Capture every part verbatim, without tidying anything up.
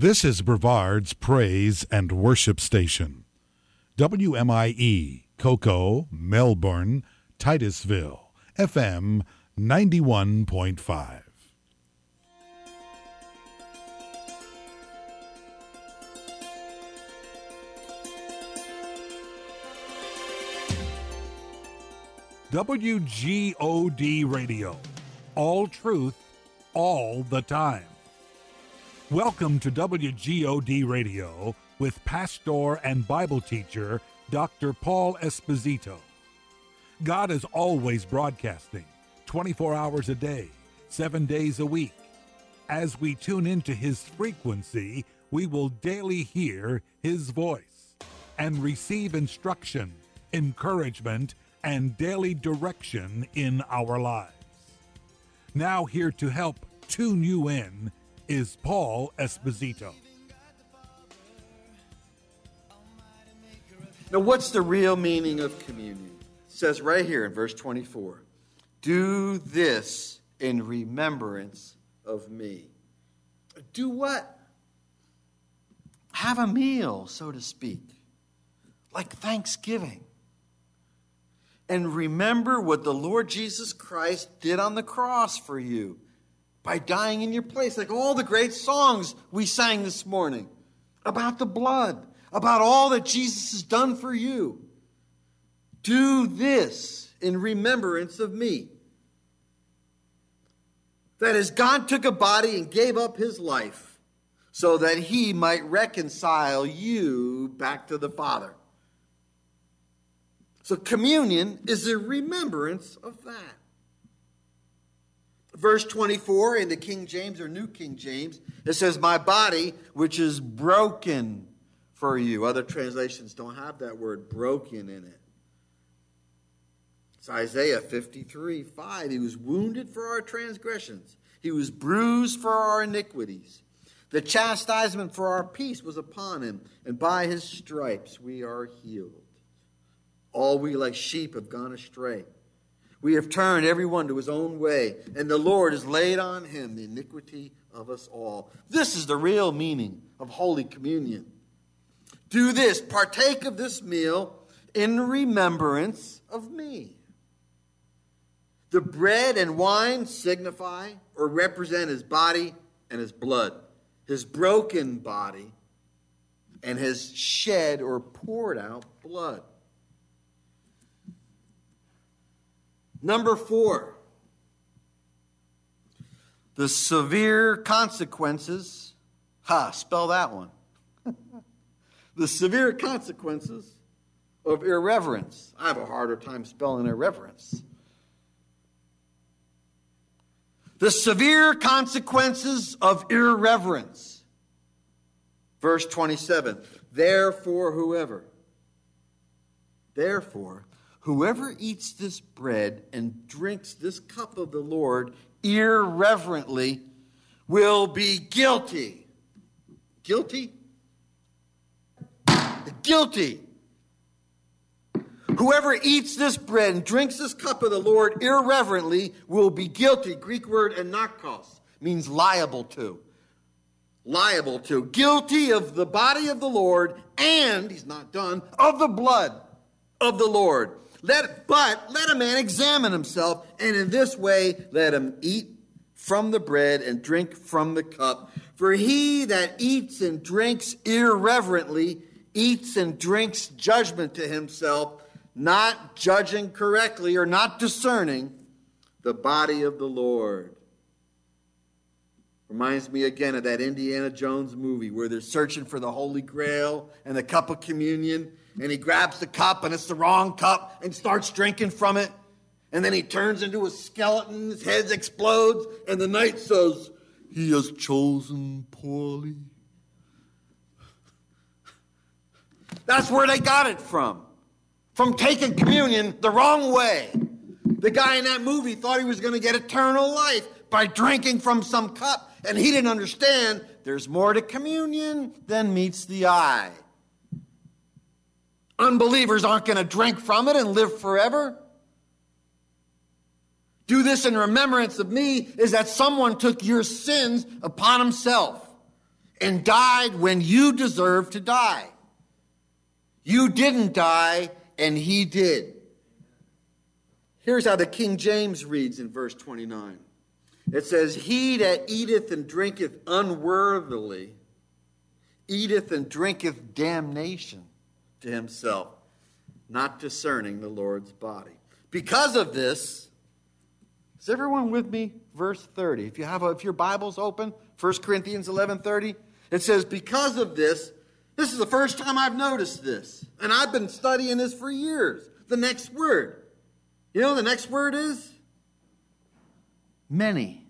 This is Brevard's Praise and Worship Station. W M I E, Cocoa, Melbourne, Titusville, F M ninety-one point five. W G O D Radio. All truth, all the time. Welcome to W G O D Radio with pastor and Bible teacher Doctor Paul Esposito. God is always broadcasting, twenty-four hours a day, seven days a week. As we tune into His frequency, we will daily hear His voice and receive instruction, encouragement, and daily direction in our lives. Now here to help tune you in is Paul Esposito. Now, what's the real meaning of communion? It says right here in verse twenty-four, do this in remembrance of me. Do what? Have a meal, so to speak, like Thanksgiving. And remember what the Lord Jesus Christ did on the cross for you by dying in your place, like all the great songs we sang this morning about the blood, about all that Jesus has done for you. Do this in remembrance of me. That is, God took a body and gave up his life so that he might reconcile you back to the Father. So communion is a remembrance of that. Verse twenty-four in the King James or New King James, it says, my body, which is broken for you. Other translations don't have that word broken in it. It's Isaiah fifty-three five. He was wounded for our transgressions. He was bruised for our iniquities. The chastisement for our peace was upon him, and by his stripes we are healed. All we like sheep have gone astray. We have turned everyone to his own way, and the Lord has laid on him the iniquity of us all. This is the real meaning of Holy Communion. Do this, partake of this meal in remembrance of me. The bread and wine signify or represent his body and his blood, his broken body and his shed or poured out blood. Number four, the severe consequences, ha, spell that one. The severe consequences of irreverence. I have a harder time spelling irreverence. The severe consequences of irreverence. Verse twenty-seven, therefore whoever, therefore whoever eats this bread and drinks this cup of the Lord irreverently will be guilty. Guilty? Guilty. Whoever eats this bread and drinks this cup of the Lord irreverently will be guilty. Greek word anarchos means liable to. Liable to. Guilty of the body of the Lord and, he's not done, of the blood of the Lord. Let, but let a man examine himself, and in this way let him eat from the bread and drink from the cup. For he that eats and drinks irreverently eats and drinks judgment to himself, not judging correctly or not discerning the body of the Lord. Reminds me again of that Indiana Jones movie where they're searching for the Holy Grail and the cup of communion. And he grabs the cup, and it's the wrong cup, and starts drinking from it. And then he turns into a skeleton, his head explodes, and the knight says, he has chosen poorly. That's where they got it from. From taking communion the wrong way. The guy in that movie thought he was going to get eternal life by drinking from some cup. And he didn't understand there's more to communion than meets the eye. Unbelievers aren't going to drink from it and live forever. Do this in remembrance of me is that someone took your sins upon himself. and died when you deserved to die. You didn't die, and he did. Here's how the King James reads in verse twenty-nine. It says, he that eateth and drinketh unworthily, eateth and drinketh damnation to himself, not discerning the Lord's body. Because of this, is everyone with me? Verse thirty. If you have, a, if your Bible's open, First Corinthians eleven thirty, it says, because of this, this is the first time I've noticed this, and I've been studying this for years. The next word. You know what the next word is? Many.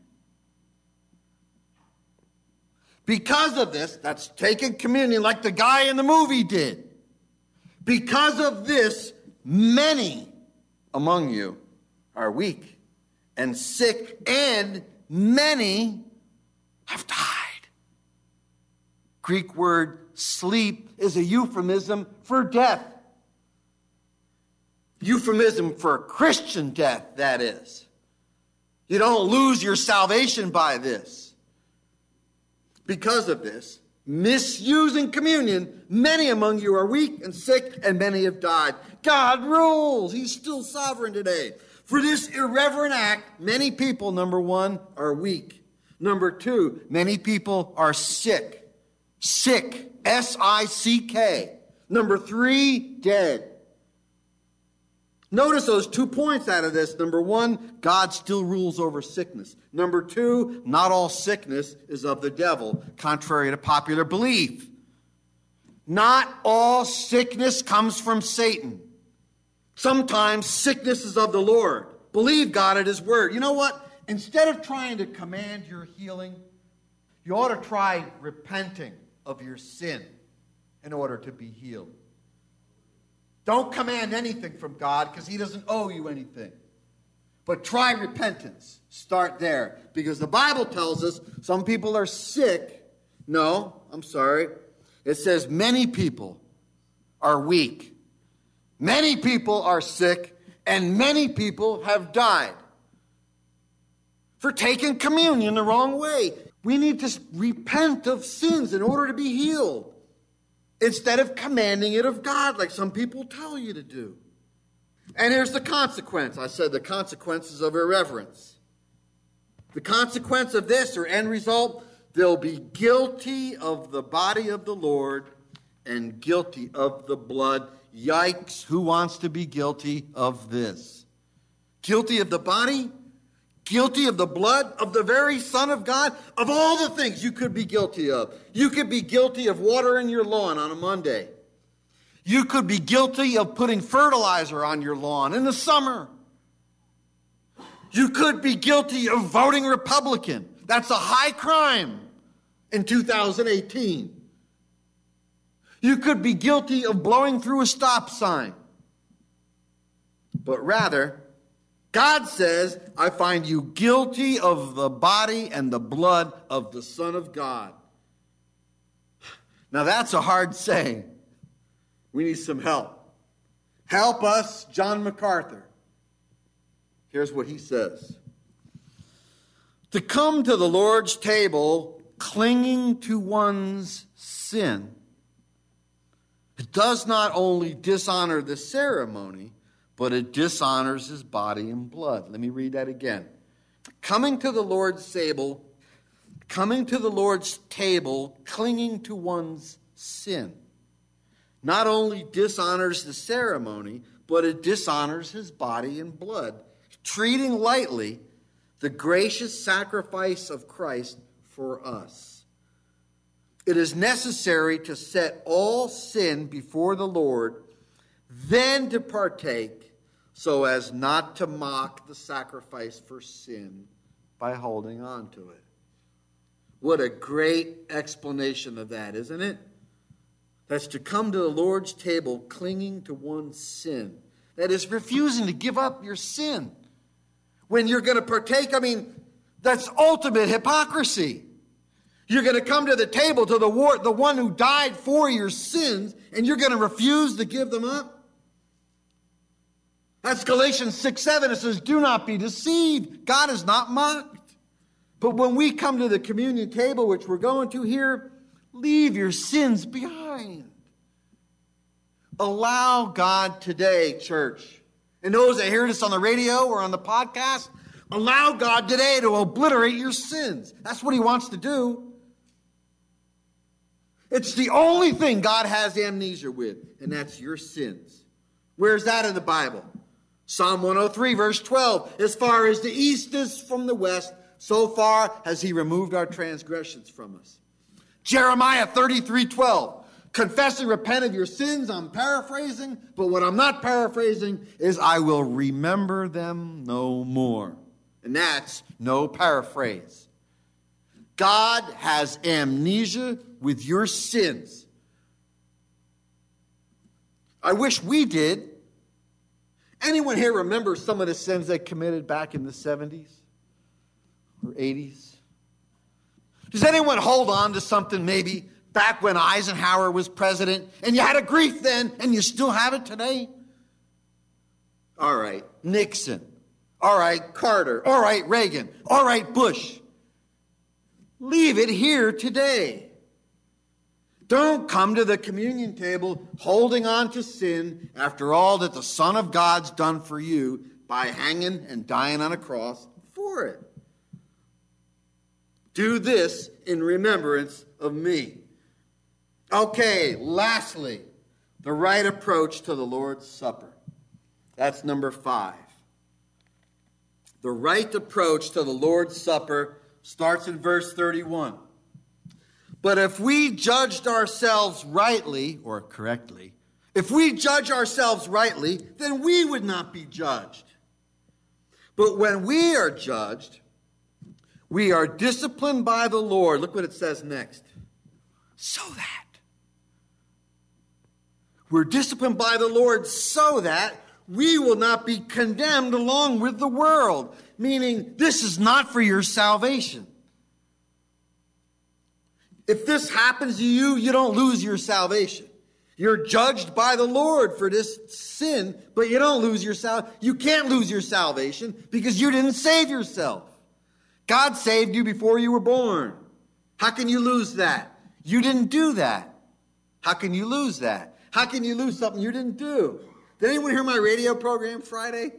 Because of this, that's taking communion like the guy in the movie did. Because of this, many among you are weak and sick, and many have died. Greek word sleep is a euphemism for death. Euphemism for Christian death, that is. You don't lose your salvation by this. Because of this, misusing communion, many among you are weak and sick, and many have died. God rules. He's still sovereign today. For this irreverent act, many people, number one, are weak. Number two, many people are sick. Sick. S I C K. Number three, dead. Notice those two points out of this. Number one, God still rules over sickness. Number two, not all sickness is of the devil, contrary to popular belief. Not all sickness comes from Satan. Sometimes sickness is of the Lord. Believe God at his word. You know what? Instead of trying to command your healing, you ought to try repenting of your sin in order to be healed. Don't command anything from God because he doesn't owe you anything. But try repentance. Start there. Because the Bible tells us some people are sick. No, I'm sorry. It says many people are weak. Many people are sick. And many people have died for taking communion the wrong way. We need to repent of sins in order to be healed, instead of commanding it of God like some people tell you to do. And here's the consequence. I said the consequences of irreverence. The consequence of this, or end result, they'll be guilty of the body of the Lord and guilty of the blood. Yikes, who wants to be guilty of this? Guilty of the body? Guilty of the blood of the very Son of God? Of all the things you could be guilty of. You could be guilty of watering your lawn on a Monday. You could be guilty of putting fertilizer on your lawn in the summer. You could be guilty of voting Republican. That's a high crime in two thousand eighteen. You could be guilty of blowing through a stop sign. But rather, God says, I find you guilty of the body and the blood of the Son of God. Now that's a hard saying. We need some help. Help us, John MacArthur. Here's what he says. To come to the Lord's table clinging to one's sin, it does not only dishonor the ceremony, but it dishonors his body and blood. Let me read that again. Coming to the Lord's table, coming to the Lord's table, clinging to one's sin, not only dishonors the ceremony, but it dishonors his body and blood, treating lightly the gracious sacrifice of Christ for us. It is necessary to set all sin before the Lord, then to partake, so as not to mock the sacrifice for sin by holding on to it. What a great explanation of that, isn't it? That's to come to the Lord's table clinging to one's sin. That is refusing to give up your sin. When you're going to partake, I mean, that's ultimate hypocrisy. You're going to come to the table to the, war, the one who died for your sins, and you're going to refuse to give them up? That's Galatians six seven. It says, do not be deceived. God is not mocked. But when we come to the communion table, which we're going to here, Leave your sins behind. Allow God today, church, and those that hear this on the radio or on the podcast, allow God today to obliterate your sins. That's what he wants to do. It's the only thing God has amnesia with, and that's your sins. Where's that in the Bible? Psalm one oh three, verse twelve. As far as the east is from the west, so far has he removed our transgressions from us. Jeremiah thirty-three twelve. Confess and repent of your sins. I'm paraphrasing, but what I'm not paraphrasing is I will remember them no more. And that's no paraphrase. God has amnesia with your sins. I wish we did. Anyone here remember some of the sins they committed back in the seventies or eighties? Does anyone hold on to something maybe back when Eisenhower was president and you had a grief then and you still have it today? All right, Nixon. All right, Carter. All right, Reagan. All right, Bush. Leave it here today. Don't come to the communion table holding on to sin after all that the Son of God's done for you by hanging and dying on a cross for it. Do this in remembrance of me. Okay, lastly, the right approach to the Lord's Supper. That's number five. The right approach to the Lord's Supper starts in verse thirty-one. But if we judged ourselves rightly, or correctly, if we judge ourselves rightly, then we would not be judged. But when we are judged, we are disciplined by the Lord. Look what it says next. So that. We're disciplined by the Lord so that we will not be condemned along with the world. Meaning, this is not for your salvation. If this happens to you, you don't lose your salvation. You're judged by the Lord for this sin, but you don't lose your salvation. You can't lose your salvation because you didn't save yourself. God saved you before you were born. How can you lose that? You didn't do that. How can you lose that? How can you lose something you didn't do? Did anyone hear my radio program Friday?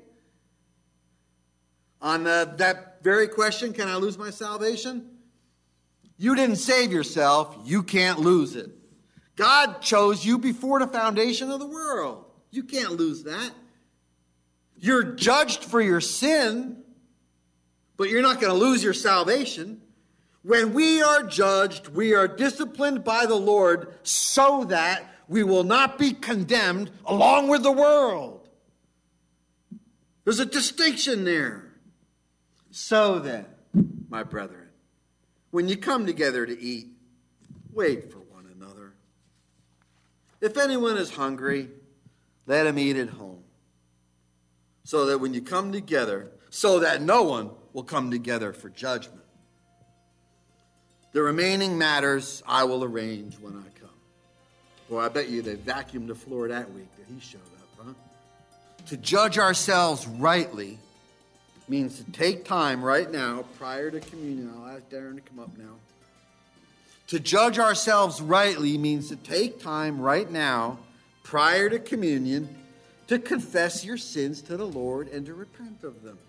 On uh, that very question, can I lose my salvation? You didn't save yourself. You can't lose it. God chose you before the foundation of the world. You can't lose that. You're judged for your sin, but you're not going to lose your salvation. When we are judged, we are disciplined by the Lord so that we will not be condemned along with the world. There's a distinction there. So then, my brethren, when you come together to eat, wait for one another. If anyone is hungry, let him eat at home. So that when you come together, so that no one will come together for judgment. The remaining matters I will arrange when I come. Boy, I bet you they vacuumed the floor that week that he showed up, huh? To judge ourselves rightly means to take time right now prior to communion. I'll ask Darren to come up now. To judge ourselves rightly means to take time right now prior to communion to confess your sins to the Lord and to repent of them.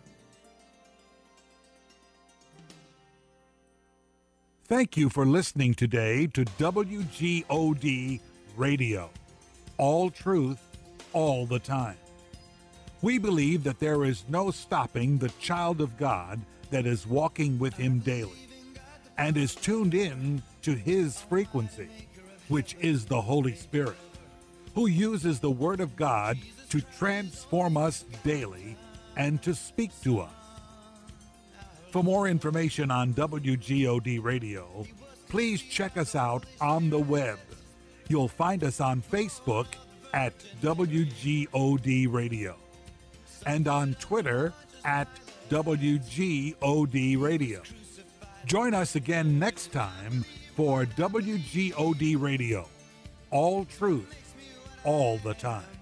Thank you for listening today to W G O D Radio. All truth, all the time. We believe that there is no stopping the child of God that is walking with him daily and is tuned in to his frequency, which is the Holy Spirit, who uses the Word of God to transform us daily and to speak to us. For more information on W G O D Radio, please check us out on the web. You'll find us on Facebook at W G O D Radio and on Twitter at W G O D Radio. Join us again next time for W G O D Radio. All truth, all the time.